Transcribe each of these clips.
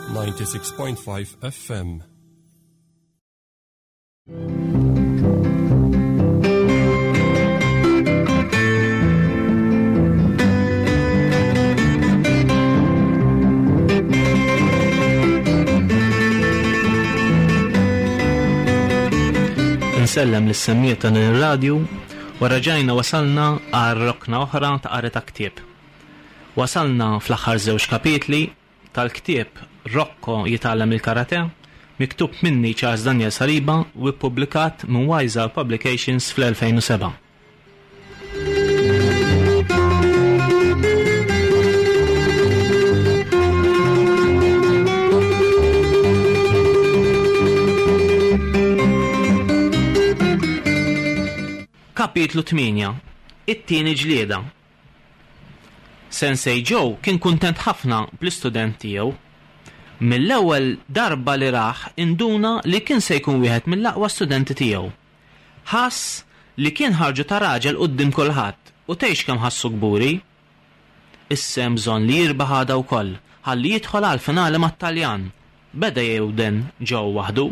96.5 FM. Nsellem lis-semmiet ta' ir-radju u raġajna wasalna għal rokna oħra ta' qari ta' ktieb. Wasalna fl-aħħar żewġ kapitli tal-ktieb Rocco jitgħallem il-karate, miktub minni Charles Daniel Saliba u ppubblikat minn Wiser Publications fl-2007. Kapitlu 8. It-tieni ġlieda. Sensei Joe kien kuntent ħafna bl-istudent tiegħu. Mill-ewwel darba li raħ induna li kien se jkun wieħed mill-aqwa studenti tiegħu. Ħass li kien ħarġu ta' raġel quddiem kulħadd u tgħix kemm ħassu kburi. Issa hemm bżonn li jirbaħ għada wkoll ħalli jidħol għal finali mat-Taljan. Beda jewden Joe waħdu.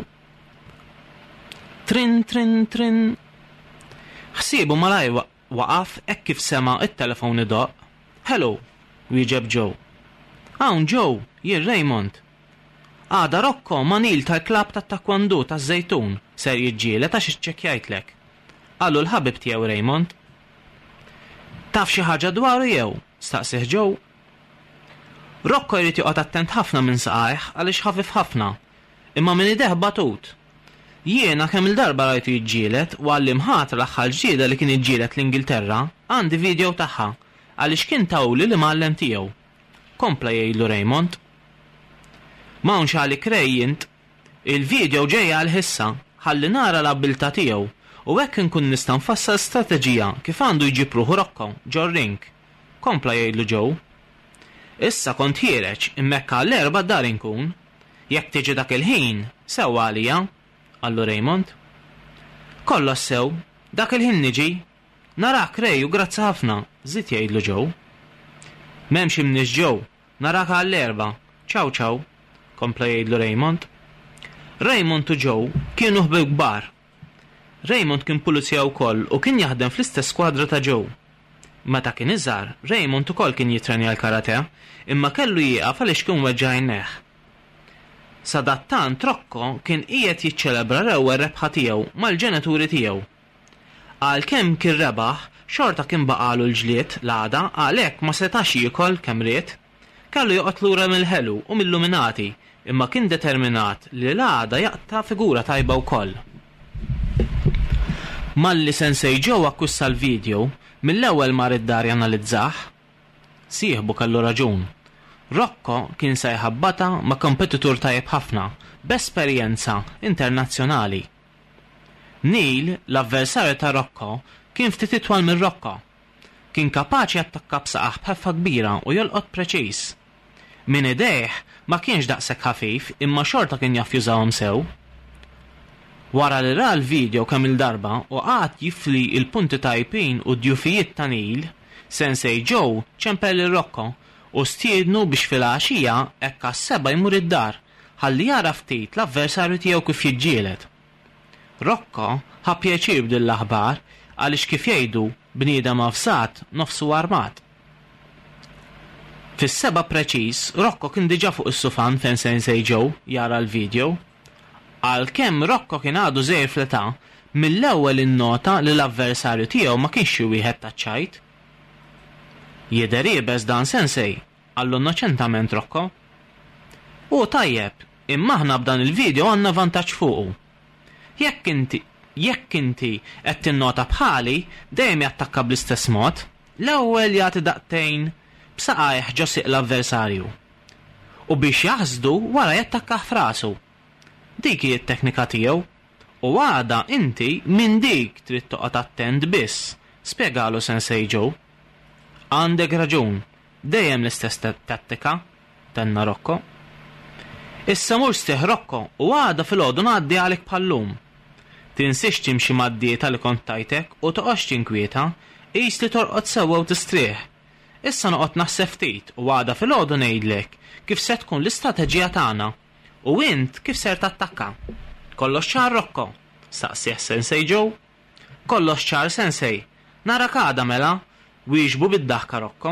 Trin trin trin. Ħsiebu malaj waqaf hekk kif sema' it-telefon idoq. Hello, wieġeb Joe. Hawn Joe, jien Raymond. Għada Rocco manil tal-klab tat-taekwondo taż-Żejtun ser jiġġieled għax iċċekkjajtlek. Qalu l-ħabib tiegħu Raymond. Taf xi ħaġa dwaru jew? Staqsih Joe. Rocco jrid joqgħod attent ħafna minn saqajh għaliex ħafif ħafna, imma min ideh batut. Jiena kemm il-darba rajtu jiġġielet u għallim ħadd l-aħħar ġieda li kien jiġġielet l-Ingilterra għandi video tagħha għaliex kien tawli li mallem tiegħu. Kompla jgħidlu Raymond. M'hawnx għalik rejjint, il-video ġejja għal-ħissa ħalli nara l-abbilta tiegħu u hekk inkun nista' nfassal strateġija kif għandu jġib ruħu Rocco ġo ring. Kompla jgħidlu Joe. Issa kont ħiereġ immekka l-erba' dar inkun. Jekk tiġi dak il-ħin sewwa għalija. Għallu Raymond. Kollox sew, dak il-ħin niġi. Narak Ray u grazzi ħafna, żid jgħidlu Joe. M'hemmx imniex Joe, narak għall-erba'. Ciao ciao, kompla jgħidlu Raymond. Raymond u Joe kienu ħbib kbar. Raymond kien pulizija wkoll u kien jaħdem fl-istess skwadra ta' Joe. Meta kien iżgħar, Raymond ukoll kien jitrenja l-karate, imma kellu jieqaf għaliex kien weġġa' jneħħ. Sadattant Rocco kien qiegħed jiċċelebra rewwa r-rebħa tiegħu mal-ġenituri tiegħu. Għalkemm kien rebaħ, xorta kien baqalu l-ġlied l-għada għalhekk ma setax jiekol kemm ried. Kellu joqgħod lura mill-ħelu u mill-luminati, imma kien determinat li l-għada jaqta' figura tajba wkoll. Malli Sensei Joe akkwissa l-video, mill-ewwel mar id-dar janalizzah. Sieħbu kellu raġun. Rocco kien se jħabbata ma' kompetitur tajjeb ħafna, b'esperjenza internazzjonali. Neil, l-avversarju ta' Rocco, kien ftit itwal minn Rocco. Kien kapaċi attakka b'saqaħ b'ħeffa kbira u jolqot preċiż. Min idejh ma kienx daqshekk ħafif imma xorta kien jaf jużawhom sew. Wara li ra l-video kemm il-darba u qatt jifli il-punti tajbin u d-djufijiet ta' Neil, Sensei Joe ċempel il-Rocco u stiednu biex fil-għaxija hekk għas-seba' jmur id-dar ħalli jara ftit l-avversarju tiegħu kif jiġġieled. Rocco ħa pjaċir b'din l-aħbar għaliex kif jgħidu bniedem afsat nofsu armat. Fis-seba' preċiż, Rocco kien diġà fuq is-sufan fejn Sensei Joe jara l-video. Għalkemm Rocco kien għadu żgħir fl-età, mill-ewwel innota li l-avversarju tiegħu ma kienx xi wieħed taċċajt. Jidher jibes dan Sensei, għallu innoċentament Rocco. U tajjeb, imma aħna b'dan il-video għandna vantaġġ fuqu. Jekk inti qed tinnota bħali dejjem jattakka bl-istess mod, l-ewwel jagħti daqtejn b'saqajh ġo siq l-avversarju. U biex jaħsdu wara jattakka f'rasu. Dik hi t-teknika tiegħu. U għada inti minn dik trid toqgħod attent biss, spjegalu Sensei Joe. Għandek raġun, dejjem l-istess tattika, tenna Rocco. Issa mhux stih Rocco u għada fil-għodu ngħaddi għalek bħallum. Tinsiex timxi mad-dieta li kont tajtek u toqgħodx tinkwieta, qis li torqod sewwa u tistrieħ. Issa noqgħod naħseb ftit u għada fil-għodu ngħidlek kif se tkun l-istrateġija tagħna u int kif ser tattakka. Kollox ċar Rocco? Staqsih Sensei Joe. Kollox ċar Sensei. Nara għada mela, wieġbu bid-daħka Rocco.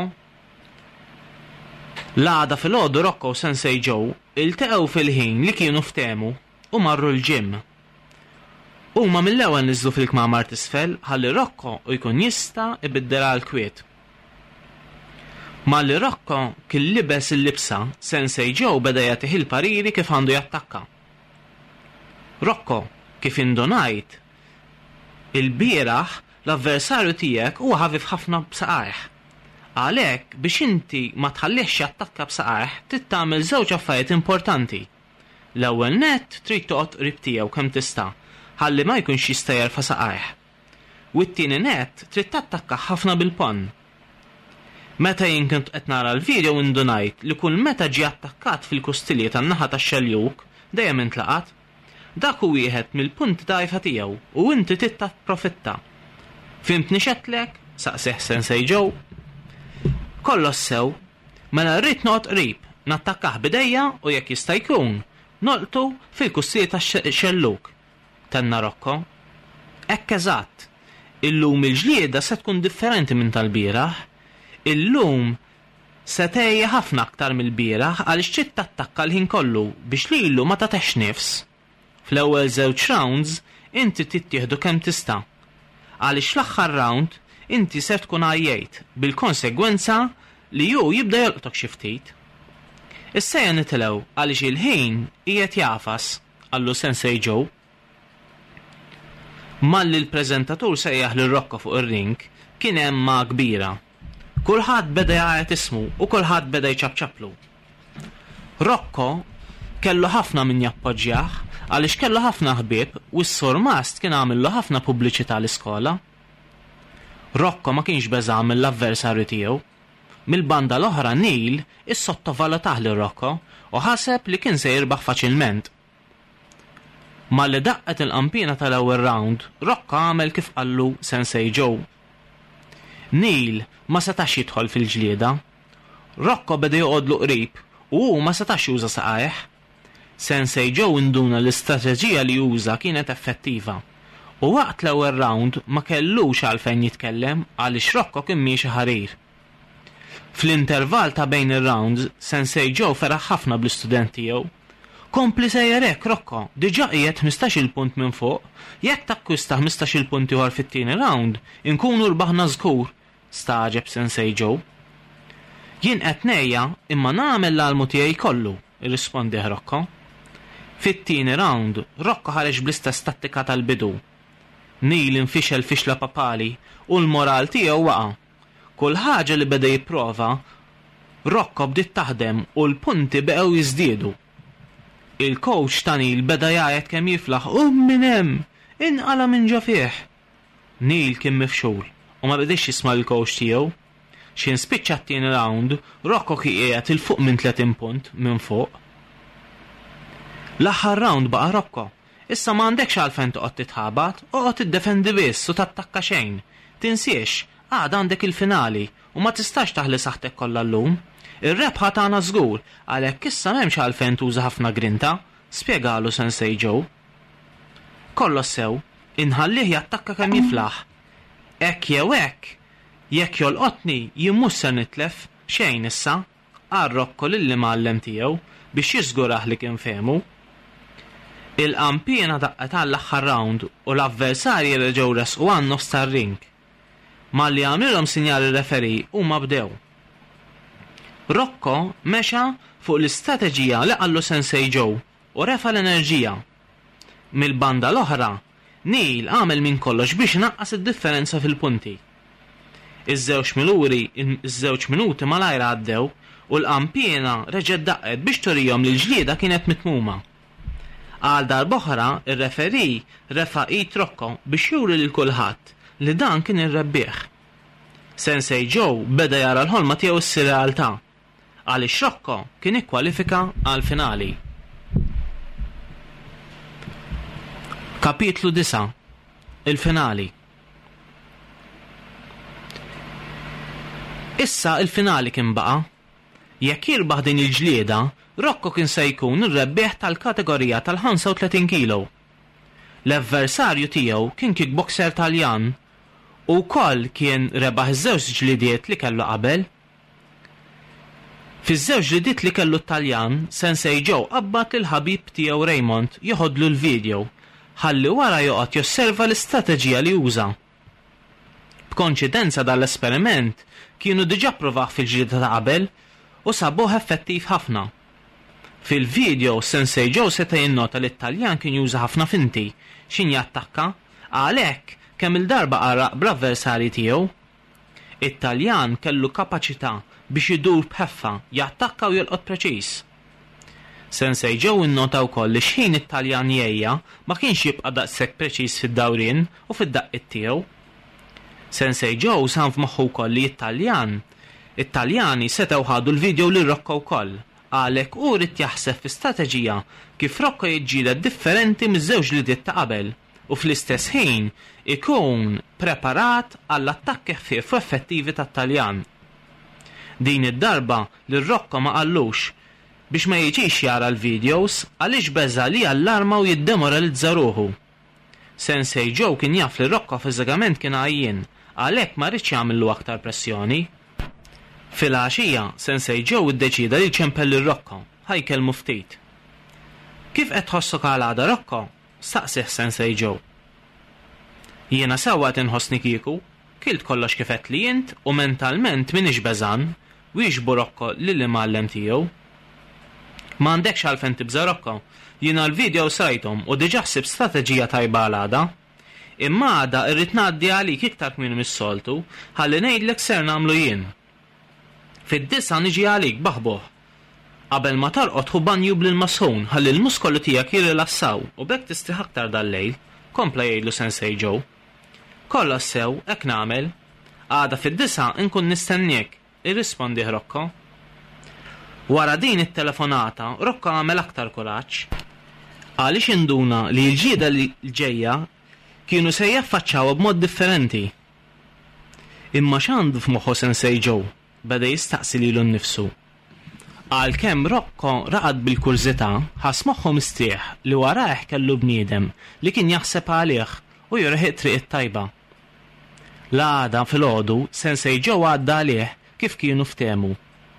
L-għada fil-ħodu Rocco u Sensei Joe iltaqgħu fil-ħin li kienu ftemu u marru l-ġim. Huma mill-ewwel niżlu fil-kmamar t'isfel ħalli Rocco jkun jista' ibiddilha l-kwiet. Malli Rocco kien libes il-libsa, Sensei Joe beda jagħtih il-pariri kif għandu jattakka. Rocco, kif indunajt, il-bieraħ l-avversarju tiegħek huwa ħafif ħafna b'saqajh. Għalhekk biex inti ma tħallihx jattakka b'saqajh trid tagħmel żewġ affarijiet importanti. L-ewwel nett trid toqgħod qrib tiegħu kemm tista' ħalli ma jkunx jista' jerfa' saqajh. U t-tieni nett trid tattakka ħafna bil-ponn. Meta jien kont qed nara l-video indunajt li kull meta ġie attakkat fil-kustilji tan-naħa tax-xeljuk dejjem intlaqat. Dak hu wieħed mill-punti dgħajfa tiegħu u inti trid tapprofitta. Fimtni xettlek? Saqsih Sensei Joe. Kollox sew, mela rrid noqgħod qrib, nattakkah bidejja u jekk jista' jkun noqtu fil-kustilji tax-xelluk. Tenna Rocco. Hekk eżatt. Illum il-ġlieda se tkun differenti minn tal-bieraħ. Illum se tgħejja ħafna aktar mill-bieraħ għaliex trid tattakka l-ħin kollu biex lilu ma tatex nifs. Fl-ewwel żewġ rounds inti tittieħdu kemm tista'. Għaliex fl-aħħar round inti se tkun għajjejt bil-konsegwenza li hu jibda jolqtok xi ftit. Issa nitilgħu għaliex il-ħin qiegħed jafas qallu Sensei Joe. Malli l-preżentatur sejjaħ lil Rocco fuq ir-ring kien hemm ma' kbira. Kulħadd beda jgħid ismu u kulħadd beda jċabċablu. Rocco kellu ħafna min jappoġġjah għaliex kellu ħafna ħbieb u s-sur Mast kien għamillu ħafna pubbliċità l-iskola. Rocco ma kienx beżgħa mill-avversarju tiegħu. Mill-banda l-oħra Neil is-sottovalutah lil Rocco u ħaseb li kien se jirbaħ faċilment. Malli daqqet il-qampina tal-ewwel round, Rocco għamel kif qallu Sensei Joe. Neil ma setax jidħol fil-ġlieda. Rocco beda joqgħodlu qrib u hu ma setax juża saqajh. Sensei Joe induna l-istrateġija li juża kienet effettiva. U waqt l-ewwel round ma kellux għalfejn jitkellem għaliex Rocco kien miexi ħarir. Fl-intervall ta' bejn ir-rounds, Sensei Joe feraħ ħafna bl-istudent tiegħu. Kompli sejjer hekk Rocco, diġà qiegħed 15-il punt minn fuq, jekk takkwista 15-il punt ieħor fit-tieni round, inkunu rbaħna żgur, staġeb Sensei Joe. Jien qed ngħejja imma nagħmel l-almu tiegħi kollu, irrispondih Rocco. Fit-tieni round, Rocco ħareġ bl-istess tattika tal-bidu. Neil infixel fixla papali u l-moral tiegħu waqa'. Kull ħaġa li beda jipprova, Rocco bdiet taħdem u l-punti beqgħu jiżdiedu. Il-coach ta' Neil beda jgħid kemm jiflaħ minn hemm, inqala minn ġa fih. Neil kien mifxul u ma bedex jisma' l-coach tiegħu. Xi nspiċċa t-tieni round, Rocco kien qiegħed il fuq minn 30 punt minn fuq. L-aħħar round baqa' Rocco. Issa m'għandekx għalfejn toqgħod titħabat, oqgħod tiddefendi biss u tattakka xejn. Tinsiex, għad għandek il-finali u ma tistax taħli saħtek kollha llum. Ir-rebħa tagħna żgur, għalhekk issa m'hemmx għalfejn tuża ħafna grinta, spjegalu Sensei Joe. Kollox sew, inħallih jattakka kemm jiflaħ. Hekk jew hekk, jekk jolqotni jien mhux se nitlef xejn issa, qal Rocco lilli mgħallem tiegħu biex jiżgurah li kien fehmu. Il-qampina daqqet għall-aħħar round u l-avversarji reġgħu resqu għan nofs tar-ring. Malli għamilhom sinjali referi huma bdew. Rocco mexa fuq l-istrateġija li qallu Sensei Joe u refa l-enerġija. Mill-banda l-oħra, Neil għamel minn kollox biex naqqas id-differenza fil-punti. Iż-żewġ minuti malajr għaddew u l-qampina reġgħet daqqet biex turihom li l-ġlieda kienet mitmuma. Għal darb'oħra ir-referi refa' id Rocco biex juri lil kulħadd li dan kien ir-rebbieħ. Sensei Joe beda jara l-ħolma tiegħu ssir realtà għaliex Rocco kien ikkwalifika għal finali. Kapitlu 9. Il-finali. Issa il-finali kien baqa'. Jekk jirbaħ din il-ġlieda, Rocco kien se jkun ir-rebbieħ tal-kategorija tal-35 kilo. L-avversarju tiegħu kien kickboxer Taljan u wkoll kien rebaħ iż-żewġ ġliediet li kellu qabel. Fiż-żewġ ġliediet li kellu t-Taljan, Sensei Joe qabbad lil ħabib tiegħu Raymond joħodlu l-video ħalli wara joqgħod josserva l-istrateġija li uża. B'konċidenza dal-esperiment kienu diġà pprovaħ fil-ġlieda ta' qabel u sabuh effettiv ħafna. Fil-video Sensei Joe seta' jinnota li t-Taljan kien juża ħafna finti x'in jattakka għalhekk kemm il-darba qaraq bl-avversarji tiegħu. It-Taljan kellu kapaċità biex idur b'ħeffa jattakka u jolqot preċiż. Sensei Joe innota wkoll li x'ħin it-Taljan jgħejja ma kienx jibqa' daqshekk preċiż fid-dawrien u fid-daqqiet tiegħu. Sensei Joe sam f'moħħu wkoll li it-Taljani setgħu ħadu l-video lil Rocco wkoll għalhekk hu rid jaħseb fi strateġija kif Rocco jiġġieled differenti miż-żewġ ġliediet ta' qabel u fl-istess ħin ikun preparat għall-attakki ħfief u effettivi tat-Taljan. Din id-darba li Rocco ma qallux biex ma jiġix jara l-videos għaliex beża li allarma u jiddemoralizza ruħu. Sensei Joe kien jaf li Rocco fiżikament kien għajjin għalhekk ma rridx jagħmillu aktar pressjoni. Fil-għaxija, Sensei Joe iddeċida li ċempel lir-Rocco ħajkelmu ftit. Kif qed tħossok għal-għada Rocco? Staqsih Sensei Joe. Jiena sewwa tinħossni kieku, kilt kollox kif qed li int u mentalment minix beżan u jiġbu Rocco lil mallem tiegħu. M'għandekx għalfejn tibża Rocco, jiena l-video sajthom u diġà ħsib strateġija tajba għal-għada. Imma għada irrid ngħaddi għalik iktar kmin mis-soltu ħalli ngħidlek ser nagħmlu jien. Fid-disa niġi għalik baħbuh. Qabel ma tarqod hu banju bl-masħun ħalli l-muskoli tiegħek jirrilassaw u bekk tistrieħ aktar dal-lejl, kompla jgħidlu Sensei Joe. Kollha sew hekk nagħmel. Għada fid-disa nkun nistenniek, irrispondi Rocco. Wara din it-telefonata, Rocco għamel aktar kuraġġ. Għaliex induna li l-ġieda li ġejja kienu se jaffaċċawha b'mod differenti. Imma x'għandu f'moħħu Sensei Joe? Beda jistaqsi lilu nnifsu. Għalkemm Rocco raqad bil-kurżità ħass moħħu mistieħ li warah kellu bniedem li kien jaħseb għalih u jorħiq triq it-tajba. L-għada fil-għodu Sensei Joe għadda għalih kif kienu ftehmu.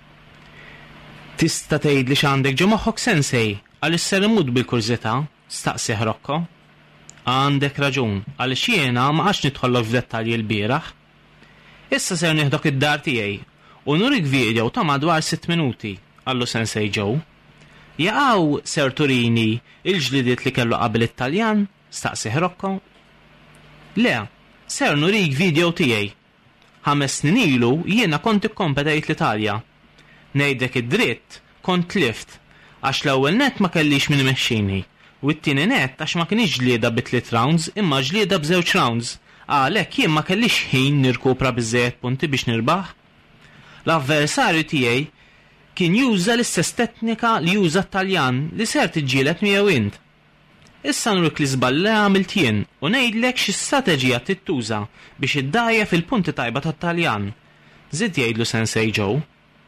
Tista' tgħid li x'għandek ġo moħħok Sensei għaliex ser imut bil-kurżità? Staqsih Rocco. Għandek raġun għaliex jiena ma għax nidħollok f'dettalji l-bieraħ. Issa ser nieħdok id-dar tiegħi u nurik video ta' madwar 6 minuti, għallu Sensei Joe. Jaqgħu ser turini il-ġlidiet li kellu qabel it-Taljan? Staqsih Rocco. Le, ser nurik video tiegħi. 5 snin ilu jiena kont ikkompetajt l-Italja. Ngħidlek id-dritt kont lift għax l-ewwel net ma kellix min imexxini u t-tieni net għax ma kienx ġlieda b'3 rounds imma ġlieda b'2 rounds. Għalhekk jien ma kellix ħin nirkupra biżżejjed punti biex nirbaħ. L-avversarju tiegħi kien juża l-istess teknika li juża t-Taljan li ser tiġġieled miegħu int. Issa nurek li żball li għamilt jien u ngħidlek x'strateġija tittuża biex iddajja fil-punti tajba tat-Taljan. Żid jgħidlu Sensei Joe.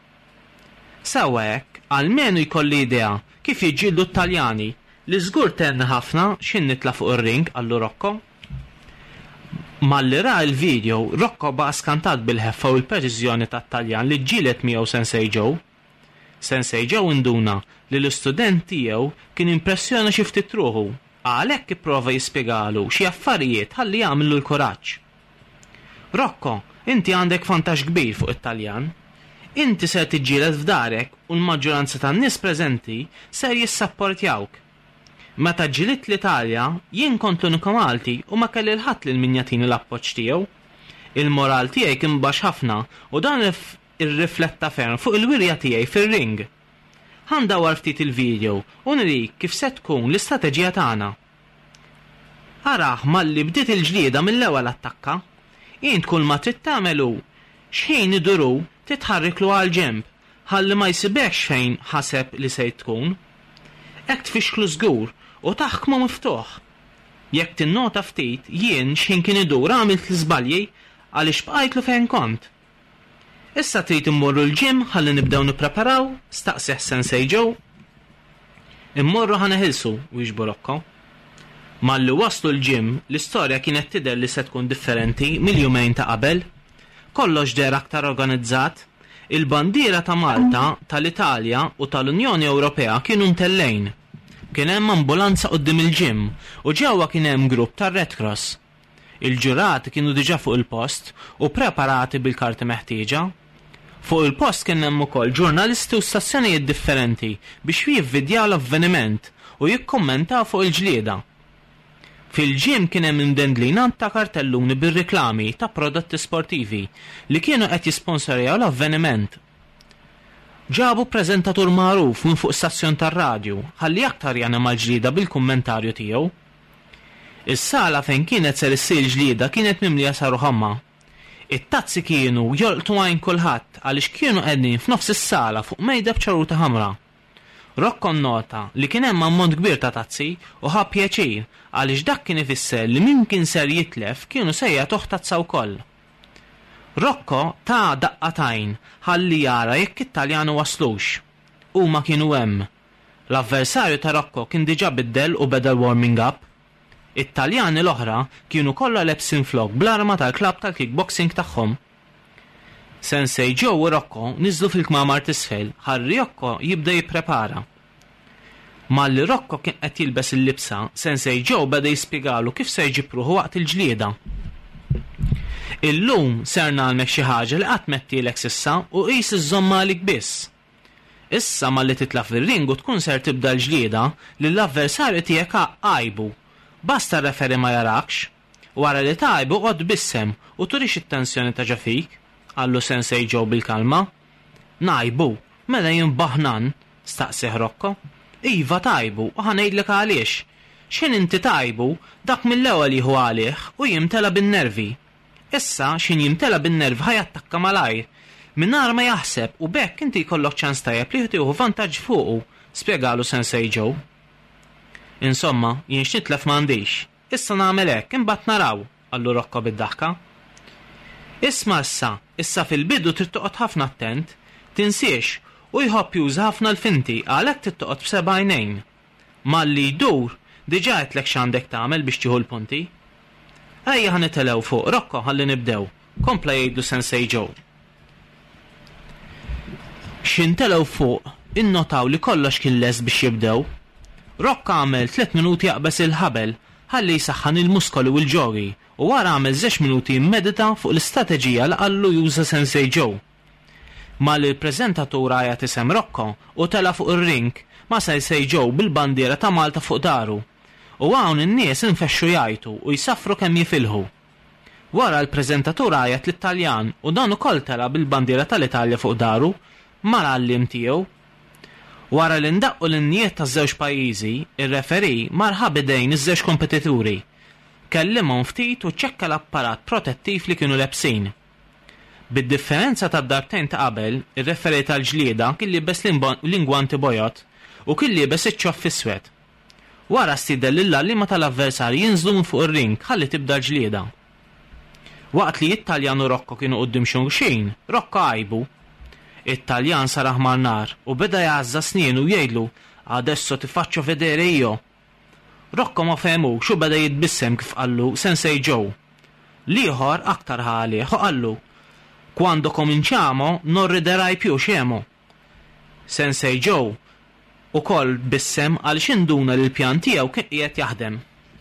Sewwa hekk, almenu jkolli idea kif jiġġieldu t-Taljani li żgur tenna ħafna x'in nitla' fuq ir-ring għallu Rocco. Malli ra il-video, Rocco baqa skantat bil-ħeffa u l-preċiżjoni tat-Taljan li ġġielet miegħu Sensei Joe. Sensei Joe induna li l-istudent tiegħu kien impressjona xi ftit ruħu, għalhekk ipprova jispjegalu xi affarijiet ħalli jagħmlu l-kuraġġ. Rocco, inti għandek vantaġġ kbir fuq it-Taljan. Inti ser tiġġieled f'darek u l-maġġoranza tan-nies preżenti ser jissapportjawk. Meta ġilit l-Italja, jien kont l-uniku Malti u ma kelli l-ħadd lil min jagħtini l-appoġġ tiegħu. Il-moral tiegħi kien baxx ħafna u dan irrifletta ferm fuq il-wirja tiegħi fir-ring. Ħandawar ftit il-video u nrik kif se tkun l-istrateġija tagħna. Araħ malli bdiet il-ġlieda mill-ewwel attakka. Int kull ma trid tagħmel hu x'ħin iduru titħarriklu għal ġenb ħalli ma jsibekx fejn ħaseb li se tkun. Hekk tfixklu żgur u taħkmu miftuħ. Jekk tinnota ftit jien x'ħin kien idur għamilt l-żbalji għaliex bqajtlu fejn kont. Issa trid immorru l-ġim ħalli nibdew nippreparaw, staqsih Sensei Joe. Immorru ħaneħilsu, wieġbu Rocco. Malli waslu l-ġim, l-istorja kienet tidher li se tkun differenti mill-jumejn ta' qabel. Kollox der aktar organizzat. Il-bandiera ta' Malta, tal-Italja u tal-Unjoni Ewropea kienu mtellejn. Kien hemm ambulanza quddiem il-ġim u ġewwa kien hemm grupp tar-Red Cross. Il-ġurati kienu diġà fuq il-post u preparati bil-karti meħtieġa. Fuq il-post kien hemm ukoll ġurnalisti u stazzjonijiet differenti biex jivvidjaw l-avveniment u jikkummentaw fuq il-ġlieda. Fil-ġim kien hemm indendlinat ta' kartelluni bir-riklami ta' prodotti sportivi li kienu qed jisponsorjaw l-avveniment. Ġabu preżentatur magħruf minn fuq stazzjon tar-radju ħalli aktar jagħmel mal-ġlieda bil-kummentarju tiegħu. Is-sala fejn kienet ser issir ġlieda kienet mimlija saru ħamma. It-tazzi kienu jolqtu għajn kulħadd għaliex kienu qegħdin f'nofs is-sala fuq mejda b'ċaruta ħamra. Rocco nnota li kien hemm ammont kbir ta' tazzi u ħabb pjaċir għaliex dak kien ifisser li min kien ser jitlef kienu sejja toħtazza wkoll. Rocco ta' daqqatajn ħalli jara jekk it-Taljani waslux. Huma kienu hemm. L-avversarju ta' Rocco kien diġà biddel u beda warming up. It-Taljani l-oħra kienu kollha lebsin flok bl-arma tal-klabb tal-kickboxing tagħhom. Sensei Joe u Rocco niżlu fil-kmamar t'isfel ħalli Rocco jibda jipprepara. Malli Rocco kien qed jilbes il-libsa, Sensei Joe beda jispjegalu kif se jġibruħu waqt il-ġlieda. Illum ser nagħmel xi ħaġa li qatt mettielek s'issa u qis iżżomm għalik biss. Issa malli titla' fir-ring u tkun ser tibda l-ġlieda li l-avversarju tiegħek għajbu. Basta referi ma jarakx. Wara li tajbu qod bissem u turix it-tensjoni ta' ġafik, għallu Sensei Joe bil-kalma. Najbu, mela jimbaħnan, staqsih Rocco. Iva tajbu, u ħanejdlek għaliex. X'in inti tajbu, dak mill-ewwel jieħu għalih u jimtela bin-nervi. Issa x'in jimtela bin-nerv ħajattakka malajr. Minnar ma jaħseb u bekk inti jkollok ċans tajjeb li tieħu vantaġġ fuqu, spjegalu Sensei Joe. Insomma, jien x'nitlef m'għandix. Issa nagħmel hekk imbagħad naraw, qallu Rocco bid-daħka. Isma' issa fil-bidu trid toqgħod ħafna attent, tinsiex u jħobb juża ħafna l-finti għalhekk trid toqgħod b'seba' għajnejn. Malli jdur diġà għedlek x'għandek tagħmel biex tieħu l-punti. Ejja ħanitelew fuq Rocco ħalli nibdew, kompla jgħidlu Sensei Joe. X'intelew fuq, innotaw li kollox kien lest biex jibdew. Rocco għamel 3 minuti jaqbes il-ħabel ħalli jsaħħan il-muskoli u l-ġogi u wara għamel 10 minuti medita fuq l-istrateġija li qallu juża Sensei Joe. Malli l-preżentatur għajat isem Rocco u tela fuq ir-ring ma' Sensei Joe bil-bandiera ta' Malta fuq daru. U hawn in-nies infexxu jgħidu u jsaffru kemm jifilħu. Wara l-preżentatur għajat l-Italjan u dan ukoll tela bil-bandiera tal-Italja fuq daru mal-għallim tiegħu. Wara li ndaqqu l-innijiet taż-żewġ pajjiżi, ir-referi marħab idejn iż-żewġ kompetituri. Kellimhom ftit u ċekka l-apparat protettiv li kienu lebsin. Bid-differenza tad-darbtejn ta' qabel, ir-referi tal-ġlieda kien libes lingwanti bojot u kien libes iċ-ċoff iswed. Wara stidel lill-għallima tal-avversarji jinżlu minn fuq ir-ring ħalli tibda l-ġlieda. Waqt li it-Taljan u Rocco kienu quddiem xulxin, Rocco għajbu. It-Taljan saraħ mar-nar u beda jgħazza snien u jgħidlu adesso ti faccio vedere io. Rocco ma fehmux u beda jitbissem kif qallu Sensei Joe. Liħor aktar ħalih u qallu quando cominciamo non riderai più scemo. Sensei Joe ukoll bissem għaliex induna li l-pjan tiegħu kien qiegħed jaħdem.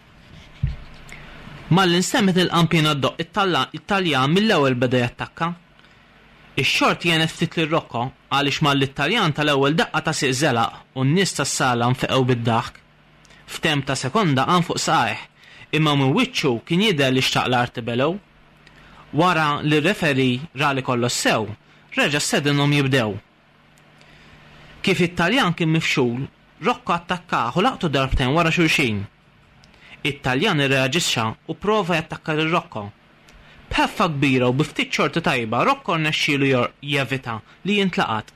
Mal-instemmet il-qampina d-doq it-Taljan mill-ewwel beda jattakka. Ix-xort jenet ftit li Rocco għaliex mal-Italjan tal-ewwel daqqa ta' siq żelaq u n-nies tas-sala nfeqgħu bid-daħk. F'temp ta' sekonda qam fuq saqajh, imma minn wiċċu kien jidher li xtaq l-art tibelew. Wara li r-referi rali kollox sew, reġa' stedinhom jibdew. Kif it-Taljan kien mifxul, Rocco attakkah u laqtu darbtejn wara xulxin. It-Taljan irreaġixxa u prova jattakka lil Rocco. B'ħeffa kbira u biftit xorta tajba, Rocco rnexxielu jevita li jintlaqat.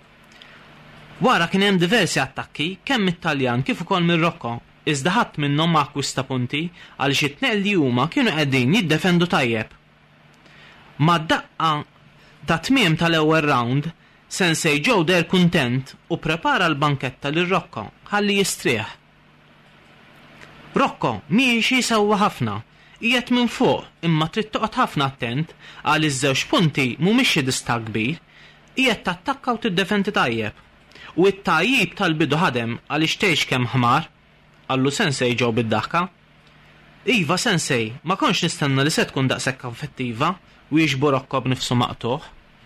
Wara kien hemm diversi attakki kemm it-Taljan kif ukoll minn Rocco, iżda ħadd minnhom ma akkwista punti għaliex it-tnejn li huma kienu qegħdin jiddefendu tajjeb. Ta' tmiem tal-ewwel round, Sensei Joe der kuntent u prepara l-banketta lil Rocco ħalli jistrieħ. Rocco miexi sewwa ħafna, qiegħed minn fuq imma trid toqgħod ħafna attent għal iż-żewġ punti mhumiex xi kbir, qiegħed tattakka u tiddefendi tajjeb. U t-tajjib tal-bidu ħadem għaliex tgħix kemm ħmar, qallu Sensei Joe bid-daħka. Iva Sensei, ma konx nistenna li se tkun daqshekk effettiva u jiġbu Rocco b'nifsu maqtuħ.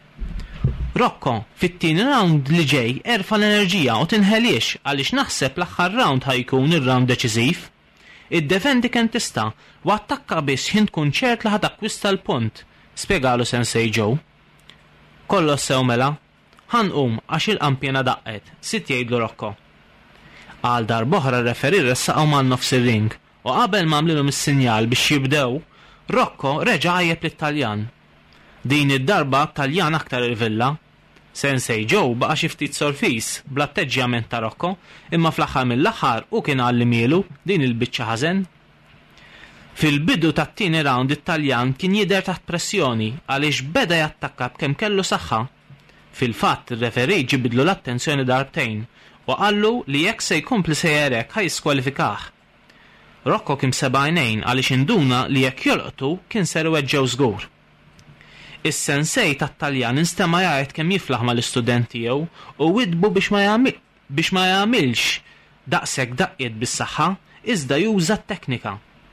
Rocco, fit-tieni round li ġej erfa l-enerġija u tinħeliex għaliex naħseb l-aħħar round ħajkun ir-round deċiżiv. Iddefendi kemm tista' u attakka biss ħin tkun ċert li ħatakwista l-punt, spjegalu Sensei Joe. Kollox sew mela, ħanqum għax il-qampjena daqqet, sitt jgħidlu Rocco. Għal darb'oħra r-referi ressaqgħu man-nofs ir-ring u qabel ma għamlilhom is-sinjal biex jibdew, Rocco reġa' għajjeb lit-Taljan. Din id-darba Taljan aktar il-villa. Sensei Joe baqa' xi ftit sorfis bl-atteġġjament ta' Rocco, imma fl-aħħar mill-aħħar u kien għalli mielu din il-biċċa ħażen. Fil-bidu tat-tieni round it-Taljan kien jidher taħt pressjoni għaliex beda jattakka b'kemm kellu saħħa. Fil-fatt ir-referi ġibidlu l-attenzjoni darbtejn u qallu li jekk se jkompli sejjer hekk ħajskwalifikah. Rocco kien sebgħinejn għaliex induna li jekk jolqtu kien ser iweġġew żgur. Is-sensej tat-Taljan instema' jgħid kemm jiflaħ mal-istudent tiegħu u widbu biex ma jagħmilx daqshekk daqqiet bis-saħħa iżda juża t-teknika.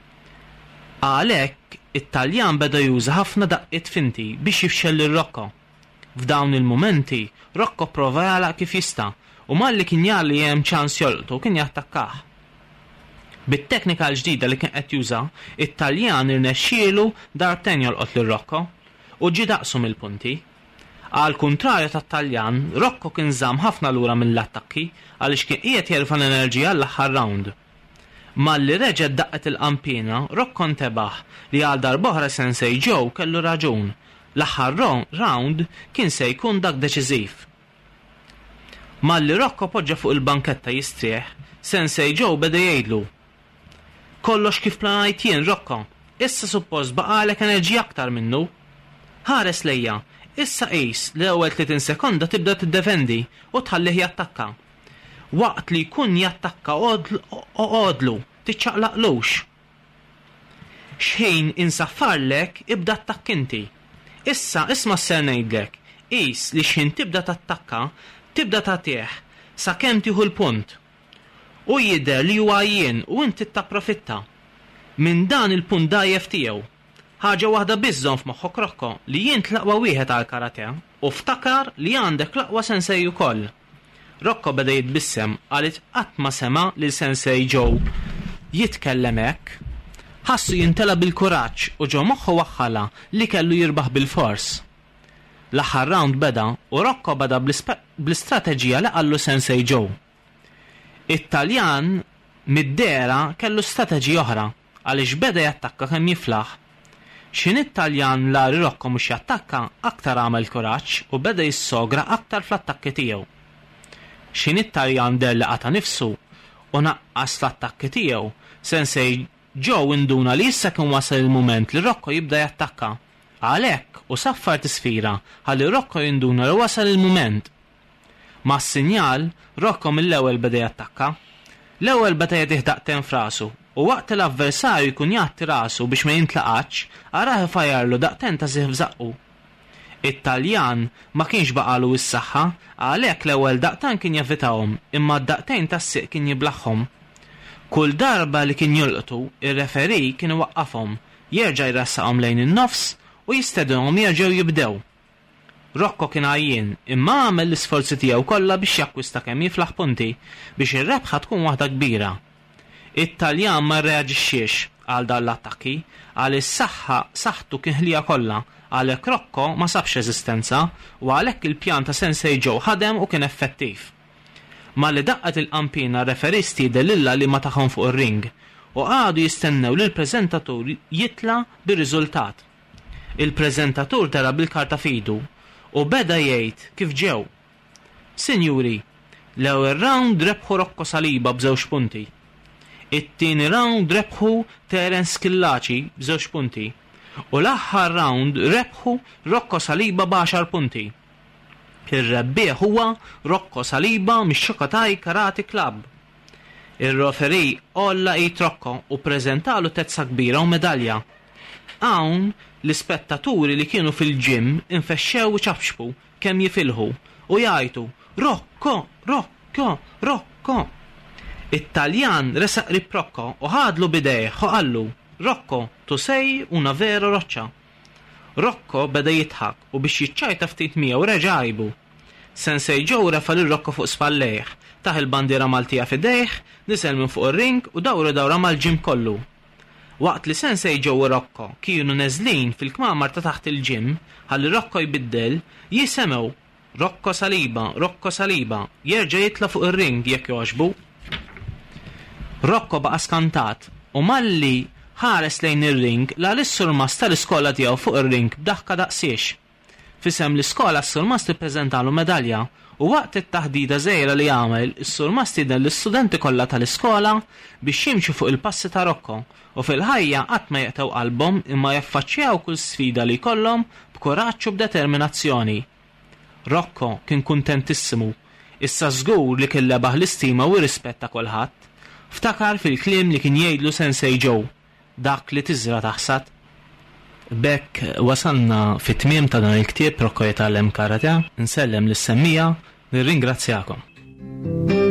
Għalhekk it-Taljan beda juża ħafna daqqiet finti biex jifxel lil Rocco. F'dawn il-mumenti Rocco prova jagħlaq kif jista' u malli kien jagħli hemm ċans jolqtu kien jattakkah. Bit-teknika l-ġdida li kien qed juża, it-Taljan irnexxielu darbtejn jolqot lil Rocco u ġie daqsu mill-punti. Għal kuntrarju tat-Taljan, Rocco kien żamm ħafna lura mill-attakki għaliex kien qiegħed jerfa' l-enerġija l-aħħar round. Malli reġgħet daqqet il-qampina, Rocco ntebaħ li għal darb'oħra Sensei Joe kellu raġun. L-aħħar round kien se jkun dak deċiżiv. Malli Rocco poġġa fuq il-banketta jistrieħ, Sensei Joe beda jgħidlu: kollox kif planajt jien, Rocco, issa suppost baqalek enerġija aktar minnu. Ħares lejja, issa qis li ewwel 30 sekonda tibda tiddefendi u tħallih jattakka. Waqt li jkun jattakka għodlu, tiċċaqlaqlux. X'ħin insaffarlek ibda attakkinti. Issa isma' ser ngħidlek, qis li x'ħin tibda tattakka, tibda tagħtih sakemm tieħu l-punt. U jidher li huwa jien u inti tapprofitta minn dan il-punt dajjef tiegħu. Ħaġa waħda biżżomm f'moħħok Rocco li jien tlaqwa wieħed għal karate u ftakar li għandek laqwa sensej ukoll. Rocco beda jitbissem għalit qatt ma sema li Sensei Joe jitkellem hekk. Ħassu jintela bil-kuraġġ u ġo moħħu waħħala li kellu jirbaħ bil-fors. L-aħħar round beda u Rocco beda bl-istrateġija li qallu Sensei Joe. It-Taljan mid-dera kellu strateġija oħra għaliex beda jattakka kemm jiflaħ. X'in it-Taljan lari Rocco mhux jattakka aktar għamel kuraġġ u beda jissogra aktar fl-attakki tiegħu. X'in it-Taljan der li qata' nifsu u naqqas l-attakki tiegħu, Sensei Joe induna li issa kien wasal il-mument li Rocco jibda jattakka. Għalhekk u saffar tisfira ħalli Rocco jinduna li wasal il-mument. Ma' s-sinjal, Rocco mill-ewwel beda jattakka. L-ewwel beda jagħtih daqtejn f'rasu u waqt l-avversarju jkun jagħti rasu biex ma jintlaqatx, arah ifajarlu daqtejn ta' sieħ f'żaqqu. It-Taljan ma kienx baqalu is-saħħa, għalhekk l-ewwel daqtan kien jevitawhom, imma d-daqtejn tas-sieq kien jiblaħħhom. Kull darba li kien jolqtu, ir-referi kien iwaqqafhom, jerġa' jrassaqhom lejn in-nofs u jistedhom jerġgħu jibdew. Rocco kien għajjien, imma għamel l-isforzi tiegħu kollha biex jakkwista kemm jiflaħ punti biex ir-rebħa tkun waħda kbira. It-Taljan ma rreaġixxiex għal dan l-attakki għaliex saħħtu kien ħlija kollha għalhekk Rocco ma sabx reżistenza u għalhekk il-pjan ta' Sensei Joe ħadem u kien effettiv. Malli daqqet il-qampina referisti delilla li ma taħħom fuq ir-ring u għadu jistennew li l-preżentatur jitla bir-riżultat. Il-preżentatur tara bil-karta fidu u beda jgħid kif ġew. Sinjuri, l-ewwel round rebħu Rocco Saliba b'żewġ punti. It-tieni round rebħu Terence Killaci b'żewġ punti u l-aħħar round rebħu Rocco Saliba b'10 punti. Ir-rebbieħ huwa Rocco Saliba mix-Xokotaj Karate Club. Ir-referee olla jit Rocco u preżentalu tezza kbira u medalja. Hawn l-ispettaturi li kienu fil-ġim infexxew u ċabxbu kemm jifilħu u jgħidu Rocco, Rocco, Rocco. It-Taljan resaq rib Rocco u ħadlu bidejh u qallu Rocco, tu sei una vera roccia. Rocco beda jitħak u biex jiċċajta ftit miegħu reġa' għajbu. Sensei Joe refa' lil Rocco fuq spallejh, taħ il-bandiera Maltija fidejh, nisel minn fuq ir-ring u dawra mal-ġim kollu. Waqt li Sensei Joe u Rocco kienu neżlin fil-kmamar ta' taħt il-ġim, ħalli Rocco jbiddel, jisemew Rocco Saliba, Rocco Saliba, jerġa' jitla' fuq ir-ring jekk jogħġbu. Rocco baqa' skantat u malli ħares lejn ir-ring la l-surmas tal-iskola tiegħu fuq ir-ring b'daħka daqsiex. Fisem l-iskola s-surmas tippreżentalu medalja u waqt it-taħdida żgħira li għamel, is-surmas tidel l-istudenti kollha tal-iskola biex jimxu fuq il-passi ta' Rocco u fil-ħajja qatt ma jeqtew qalbhom imma jaffaċċjaw kull sfida li jkollhom b'kuraġġ u b'determinazzjoni. Rocco kien kuntentissimu, issa żgur li kien lebaħ l-istima u r-rispett ta' kulħadd. Ftakar fil-kliem li kien jgħidlu Sensei Joe, dak li tiżra taħsad. Bekk wasalna fit-tmiem ta' dan il-ktieb Rocco jitgħallem karate, nsellem lis-semmija, nirringrazzjakom.